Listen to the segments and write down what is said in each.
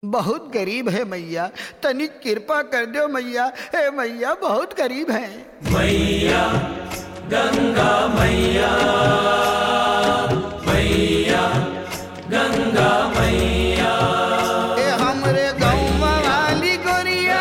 बहुत गरीब है मैया, तनिक कृपा कर दो मैया। हे मैया बहुत गरीब है। मैया गंगा मैया, मैया गंगा मैया, ए हमरे गौवा वाली गोरिया,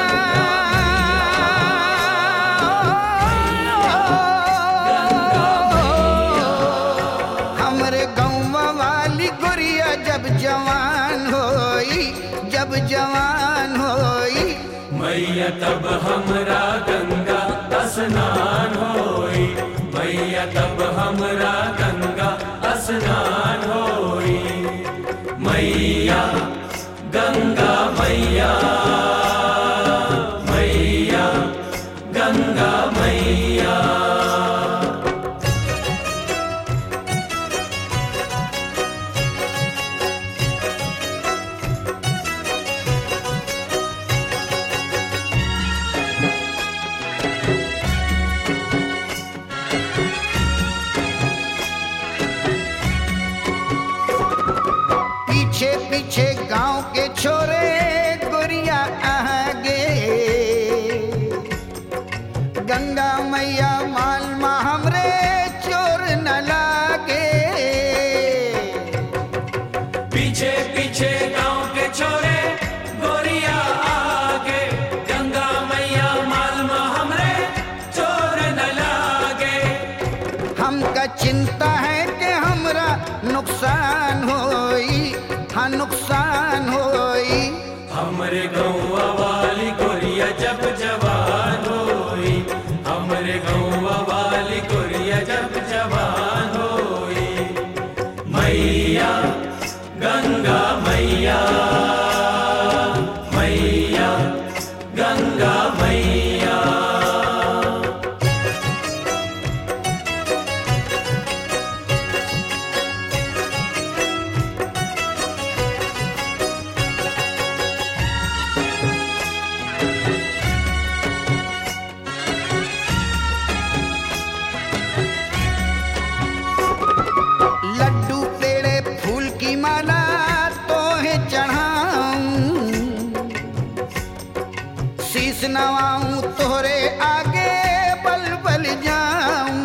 हमरे गौवा वाली गोरिया जब जवान होई, जब जवान होई, मैया तब हमरा गंगा स्नान होई, मैया तब हमरा गंगा स्नान होई। मैया गंगा मैया, मैया गंगा मैया, पीछे पीछे गांव के छोरे गोरिया आगे, गंगा मैया माल मा हमरे चोर न लागे। पीछे पीछे गांव के छोरे गोरिया आगे, गंगा मैया मालमा हमरे चोर न लागे। हमका चिंता है कि हमरा नुकसान होई, हाँ नुकसान होई। हमरे गौवा वाली गोरिया जब जवान होई, हमरे गौवा वाली गोरिया जब जवान होई। मैया गंगा मैया, मैया गंगा मैया, लड्डू पेड़े फूल की माला तोहे चढ़ाऊं, शीश नवाऊं तोहरे आगे बल बल जाऊं।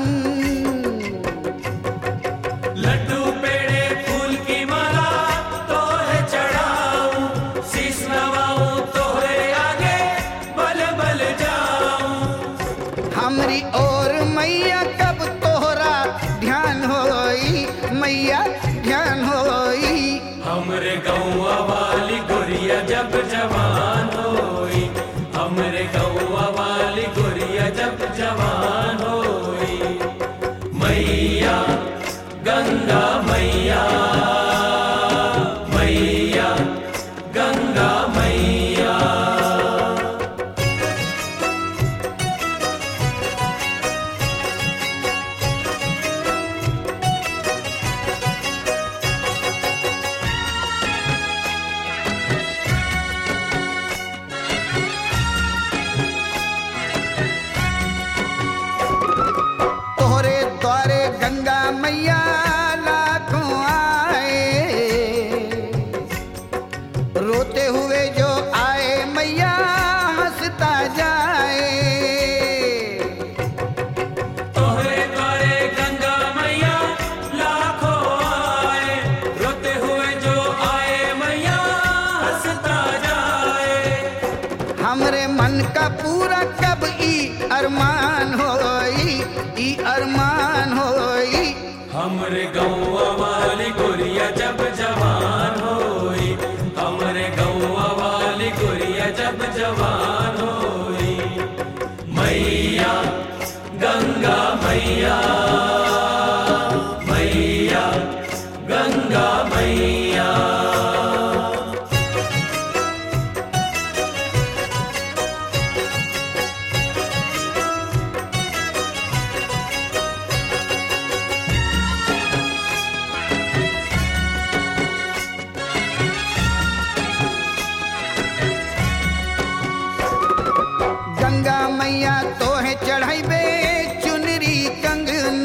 लड्डू पेड़े फूल की माला तोहे चढ़ाऊं, शीश नवाऊं तोहरे आगे बल बल जाऊं। हमरी और मैया कब तोहरा ध्यान होई, मैया ध्यान होई। हमरे गौवा वाली गोरिया जब जवान होई, हमरे गौवा वाली गोरिया जब जवान होई। मैया गंगा मैया, मैया गंगा मैया, तोहरे द्वारे गंगा मैया लाखों आए, रोते हुए जो आए मैया हंसता जाए। तोहरे द्वारे गंगा मैया लाखों आए, रोते हुए जो आए मैया हंसता जाए। हमरे मन का पूरा कब ई अरमान होई, ई अरमान होई। हमरे गौवा वाली गोरिया जब जवान होई, हमरे गौवा वाली गोरिया जब जवान होई। मैया गंगा मैया, मैया गंगा मैया, गंगा मैया तोहे चढ़ाइबे चुनरी कंगना,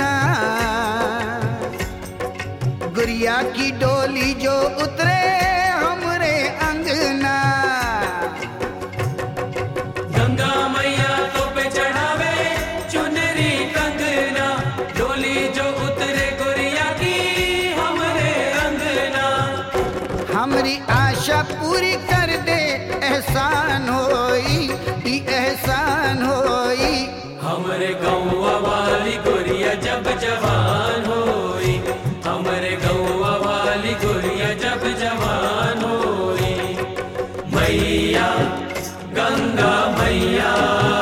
पूरी कर दे एहसान होई, ई एहसान होई। हमरे गौवा वाली गोरिया जब जवान होई, हमरे गौवा वाली गोरिया जब जवान होई। मैया गंगा मैया,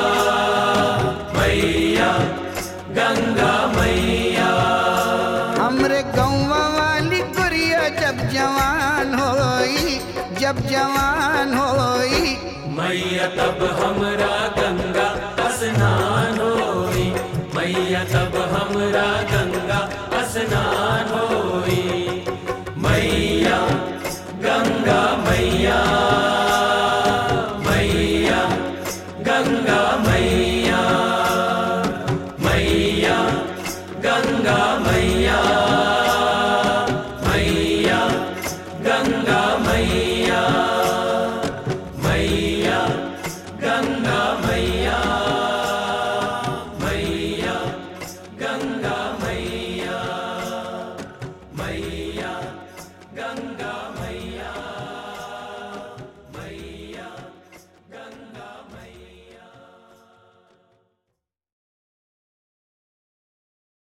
मैया गंगा मैया। हमरे गौवा वाली गोरिया जब जवान होई, जब जवान होई। मैया तब हमरा गंगा स्नान होई, मैया तब हमरा गंगा स्नान होई। मैया गंगा मैया, मैया गंगा मैया, मैया गंगा मैया।